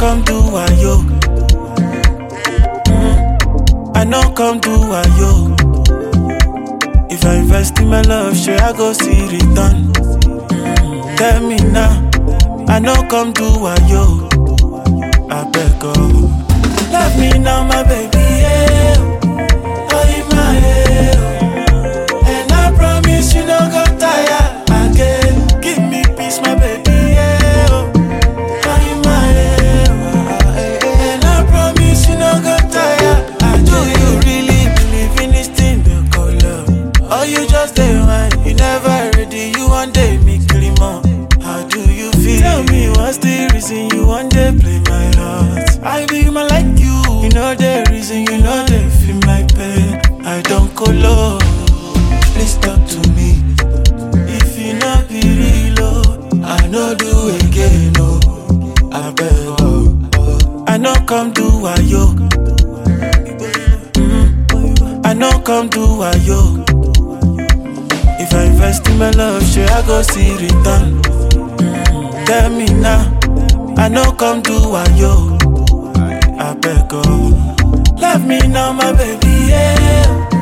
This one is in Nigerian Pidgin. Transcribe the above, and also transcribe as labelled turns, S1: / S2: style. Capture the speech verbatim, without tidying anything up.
S1: come do wayo. Mm, I no come do wayo. If I invest in my love, sure I go see return. Mm, tell me now, I no come do wayo. I beg God, love me now, my baby, yeah. Oh, you my hero, and I promise you no go tire again. Give me peace, my baby, yeah. Oh, you my hero, and I promise you no go tire. Do you really believe in this thing they call love? Or you just day one, you never ready, you one day me clean more. How do you feel? Tell me what's the reason you one day play my heart? I be man like you, you know the reason, you know they feel my pain. I don't go low, please talk to me. If you not be real, oh, I no do again, oh. I beg, oh, I no come do wayo. Mm, I no come do wayo. If I invest in my love, sure I go see return. Mm, tell me now, I no come do wayo. I beg God, love me now, my baby, yeah.